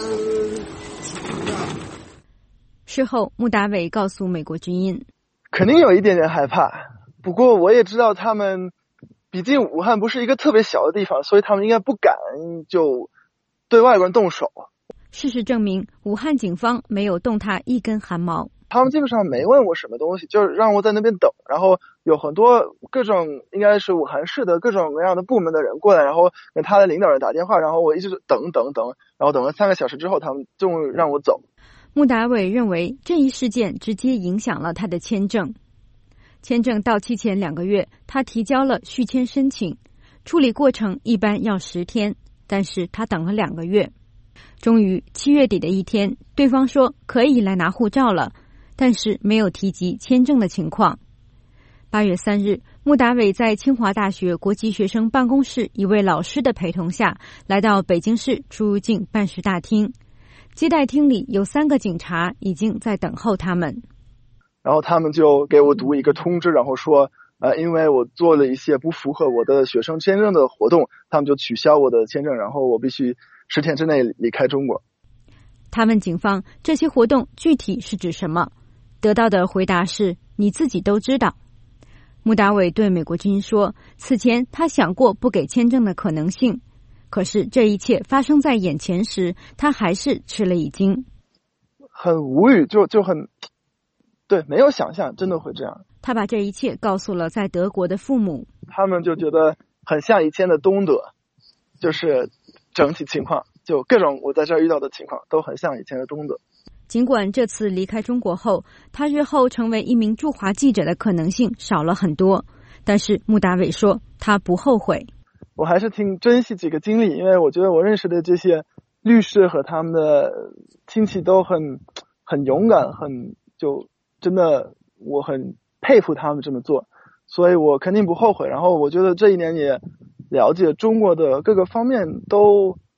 [SPEAKER 20] 事后，穆达伟告诉美国之音，
[SPEAKER 21] 肯定有一点点害怕，不过我也知道他们，毕竟武汉不是一个特别小的地方，所以他们应该不敢就对外国人动手。
[SPEAKER 20] 事实证明，武汉警方没有动他一根汗毛。
[SPEAKER 21] 他们基本上没问我什么东西，就是让我在那边等，然后有很多各种应该是武汉市的各种各样的部门的人过来，然后跟他的领导人打电话，然后我一直等等等，然后等了三个小时之后，他们终于让我走。
[SPEAKER 20] 穆达伟认为这一事件直接影响了他的签证。签证到期前两个月，他提交了续签申请，处理过程一般要十天，但是他等了两个月。终于七月底的一天，对方说可以来拿护照了，但是没有提及签证的情况。八月三日，穆达伟在清华大学国际学生办公室一位老师的陪同下，来到北京市出入境办事大厅。接待厅里有三个警察已经在等候他们。
[SPEAKER 21] 然后他们就给我读一个通知，然后说，呃，因为我做了一些不符合我的学生签证的活动，他们就取消我的签证，然后我必须十天之内离开中国。
[SPEAKER 20] 他问警方这些活动具体是指什么，得到的回答是你自己都知道。穆达伟对美国之音说，此前他想过不给签证的可能性，可是这一切发生在眼前时，他还是吃了一惊，
[SPEAKER 21] 很无语，就就很对，没有想象真的会这样。
[SPEAKER 20] 他把这一切告诉了在德国的父母，
[SPEAKER 21] 他们就觉得很像以前的东德，就是整体情况，就各种我在这儿遇到的情况都很像以前的东德。
[SPEAKER 20] 尽管这次离开中国后，他日后成为一名驻华记者的可能性少了很多，但是穆达伟说他不后悔。
[SPEAKER 21] 我还是挺珍惜这个经历，因为我觉得我认识的这些律师和他们的亲戚都很很勇敢，很就真的我很佩服他们这么做，所以我肯定不后悔。然后我觉得这一年也了解中国的各个方面都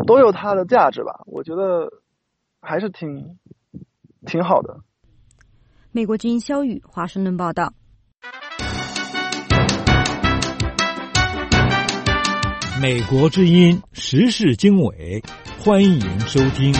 [SPEAKER 21] 都有它的价值吧。我觉得还是挺挺好的。
[SPEAKER 20] 美国之音肖宇华盛顿报道。
[SPEAKER 4] 美国之音时事经纬，欢迎收听。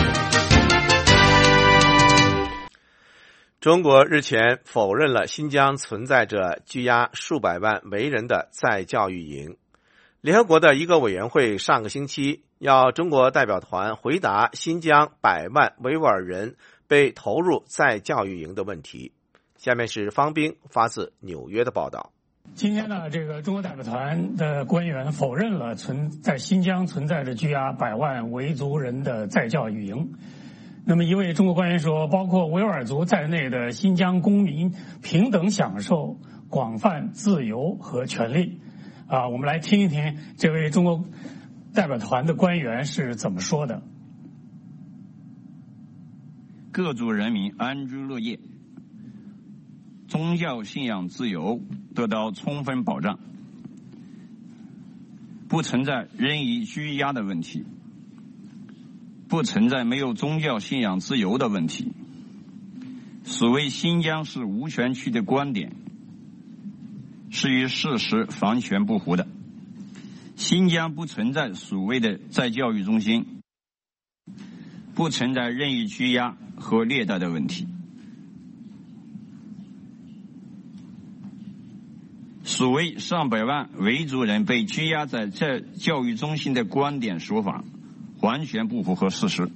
[SPEAKER 2] 中国日前否认了新疆存在着拘押数百万维人的再教育营。联合国的一个委员会上个星期要中国代表团回答新疆百万维吾尔人被投入再教育营的问题。下面是方冰发自纽约的报道。
[SPEAKER 5] 今天呢，这个中国代表团的官员否认了存在新疆存在着拘押百万维族人的再教育营。那么一位中国官员说，包括维吾尔族在内的新疆公民平等享受广泛自由和权利。啊，我们来听一听这位中国代表团的官员是怎么说的。
[SPEAKER 6] 各族人民安居乐业，宗教信仰自由得到充分保障，不存在任意拘押的问题，不存在没有宗教信仰自由的问题。所谓新疆是无权区的观点是与事实完全不符的。新疆不存在所谓的再教育中心，不存在任意拘押和虐待的问题。所谓上百万维族人被拘押在再教育中心的观点说法完全不符合事实。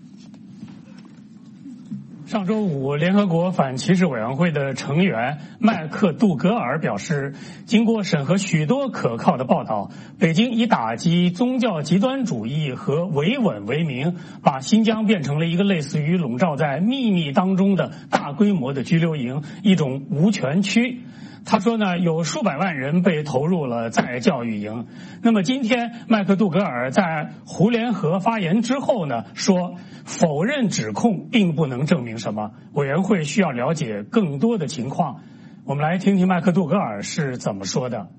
[SPEAKER 5] 上周五，联合国反歧视委员会的成员麦克杜格尔表示，经过审核许多可靠的报道，北京以打击宗教极端主义和维稳为名，把新疆变成了一个类似于笼罩在秘密当中的大规模的拘留营，一种无权区。他说呢，有数百万人被投入了再教育营。那么今天麦克杜格尔在胡联合发言之后呢，说否认指控并不能证明什么，委员会需要了解更多的情况。我们来听听麦克杜格尔是怎么说的。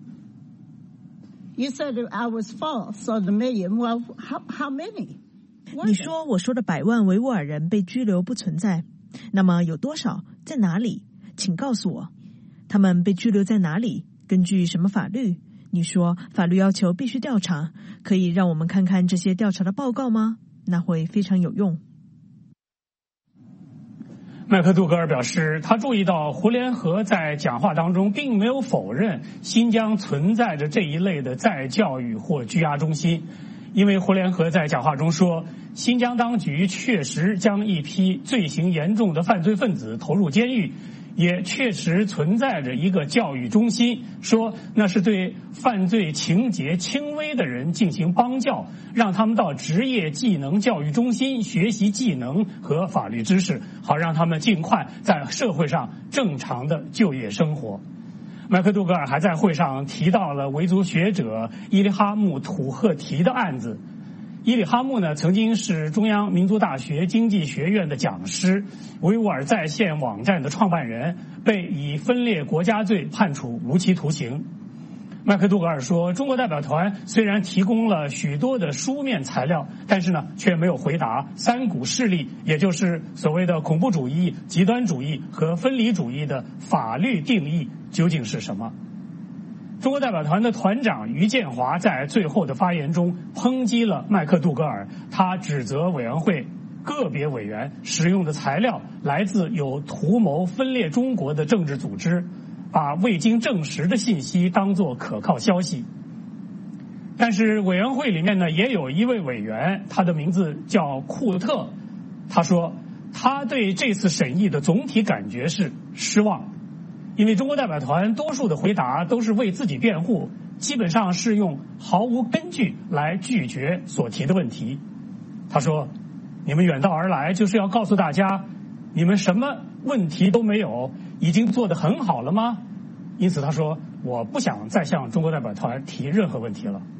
[SPEAKER 24] You said I was false, so the million. Well, how, how many?
[SPEAKER 25] 你说我说的百万维吾尔人被拘留不存在，那么有多少？在哪里？请告诉我。他们被拘留在哪里？根据什么法律？你说法律要求必须调查，可以让我们看看这些调查的报告吗？那会非常有用。
[SPEAKER 5] 麦克杜格尔表示，他注意到胡联合在讲话当中并没有否认新疆存在着这一类的再教育或拘押中心，因为胡联合在讲话中说，新疆当局确实将一批罪行严重的犯罪分子投入监狱，也确实存在着一个教育中心，说那是对犯罪情节轻微的人进行帮教，让他们到职业技能教育中心学习技能和法律知识，好让他们尽快在社会上正常的就业生活。麦克杜格尔还在会上提到了维族学者伊利哈木土赫提的案子。伊里哈木呢，曾经是中央民族大学经济学院的讲师，维吾尔在线网站的创办人，被以分裂国家罪判处无期徒刑。麦克杜格尔说，中国代表团虽然提供了许多的书面材料，但是呢，却没有回答三股势力，也就是所谓的恐怖主义、极端主义和分离主义的法律定义究竟是什么。中国代表团的团长于建华在最后的发言中抨击了麦克杜格尔，他指责委员会个别委员使用的材料来自有图谋分裂中国的政治组织，把未经证实的信息当作可靠消息。但是委员会里面呢，也有一位委员，他的名字叫库特，他说他对这次审议的总体感觉是失望，因为中国代表团多数的回答都是为自己辩护，基本上是用毫无根据来拒绝所提的问题。他说，你们远道而来就是要告诉大家，你们什么问题都没有，已经做得很好了吗？因此他说，我不想再向中国代表团提任何问题了。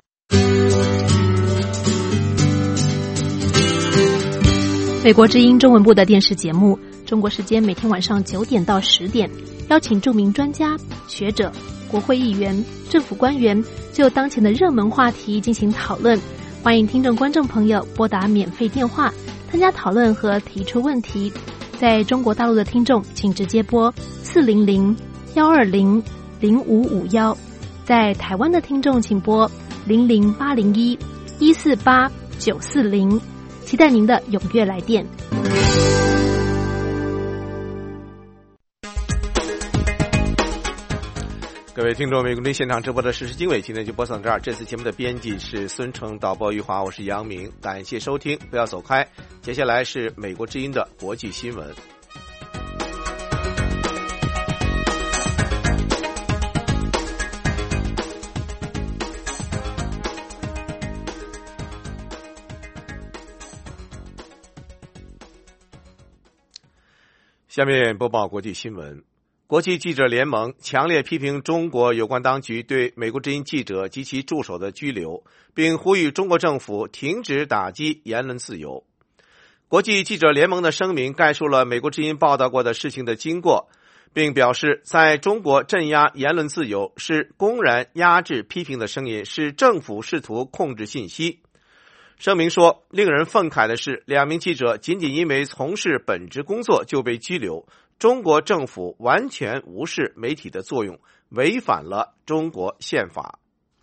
[SPEAKER 26] 美国之音中文部的电视节目，中国时间每天晚上九点到十点，邀请著名专家、学者、国会议员、政府官员就当前的热门话题进行讨论， 欢迎听众观众朋友拨打免费电话参加讨论和提出问题。在中国大陆的听众请直接拨四零零幺二零零五五幺，在台湾的听众请拨零零八零一一四八九四零，期待您的踊跃来电。
[SPEAKER 2] 各位听众，美国之音现场直播的时事经纬今天就播送到这儿。这次节目的编辑是孙成，导播余华，我是杨明，感谢收听，不要走开。接下来是美国之音的国际新闻。下面播报国际新闻。国际记者联盟强烈批评中国有关当局对美国之音记者及其助手的拘留，并呼吁中国政府停止打击言论自由。国际记者联盟的声明概述了美国之音报道过的事情的经过，并表示在中国镇压言论自由是公然压制批评的声音，是政府试图控制信息。声明说，令人愤慨的是，两名记者仅仅因为从事本职工作就被拘留，中国政府完全无视媒体的作用，违反了中国宪法。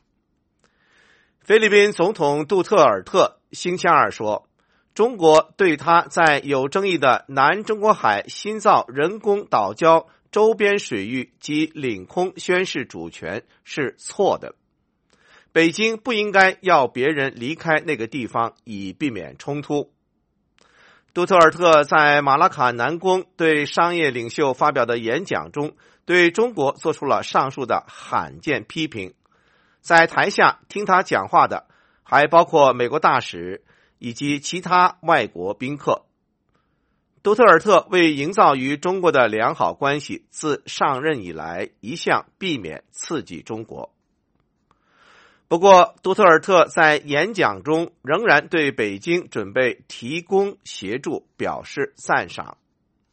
[SPEAKER 2] 菲律宾总统杜特尔特星期二说，中国对他在有争议的南中国海新造人工岛礁周边水域及领空宣示主权是错的。北京不应该要别人离开那个地方以避免冲突。杜特尔特在马拉卡南宫对商业领袖发表的演讲中，对中国做出了上述的罕见批评。在台下听他讲话的还包括美国大使以及其他外国宾客。杜特尔特为营造与中国的良好关系，自上任以来一向避免刺激中国。不过，杜特尔特在演讲中仍然对北京准备提供协助表示赞赏。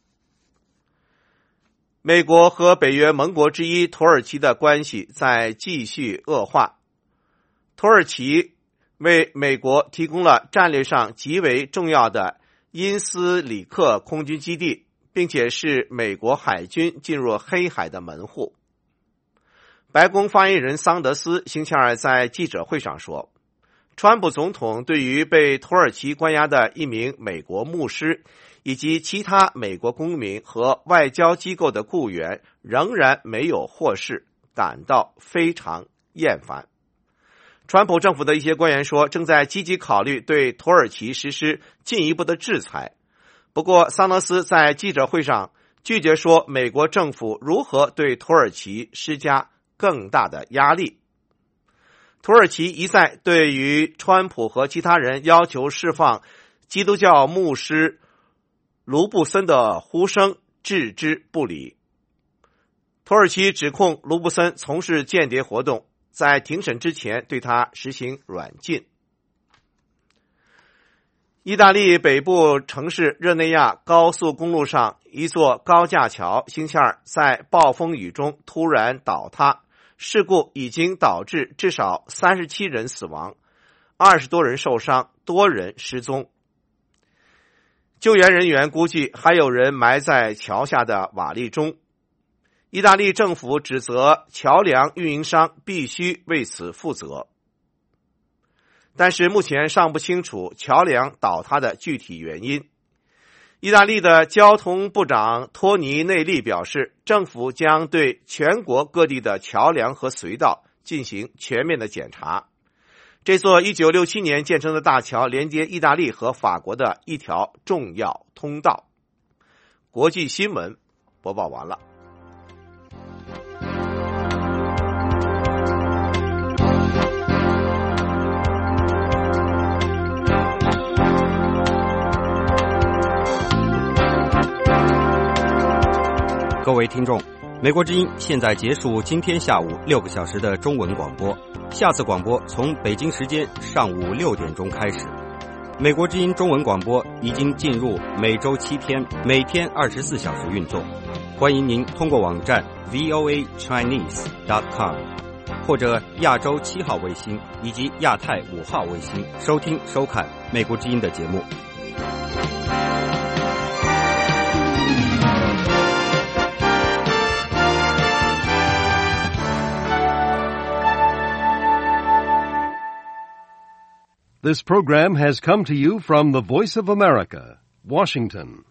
[SPEAKER 2] 美国和北约盟国之一土耳其的关系在继续恶化。土耳其为美国提供了战略上极为重要的因斯里克空军基地，并且是美国海军进入黑海的门户。白宫发言人桑德斯星期二在记者会上说，川普总统对于被土耳其关押的一名美国牧师以及其他美国公民和外交机构的雇员仍然没有获释，感到非常厌烦。川普政府的一些官员说，正在积极考虑对土耳其实施进一步的制裁。不过，桑德斯在记者会上拒绝说美国政府如何对土耳其施加更大的压力。土耳其一再对于川普和其他人要求释放基督教牧师卢布森的呼声置之不理。土耳其指控卢布森从事间谍活动，在庭审之前对他实行软禁。意大利北部城市热内亚高速公路上一座高架桥星期二在暴风雨中突然倒塌，事故已经导致至少三十七人死亡，二十多人受伤，多人失踪。救援人员估计还有人埋在桥下的瓦砾中。意大利政府指责桥梁运营商必须为此负责，但是目前尚不清楚桥梁倒塌的具体原因。意大利的交通部长托尼内利表示，政府将对全国各地的桥梁和隧道进行全面的检查。这座一九六七年建成的大桥连接意大利和法国的一条重要通道。国际新闻播报完了。
[SPEAKER 3] 各位听众，美国之音现在结束今天下午六个小时的中文广播，下次广播从北京时间上午六点钟开始。美国之音中文广播已经进入每周七天，每天二十四小时运作。欢迎您通过网站 V O A Chinese dot com 或者亚洲七号卫星以及亚太五号卫星收听收看美国之音的节目。
[SPEAKER 7] This program has come to you from the Voice of America, Washington.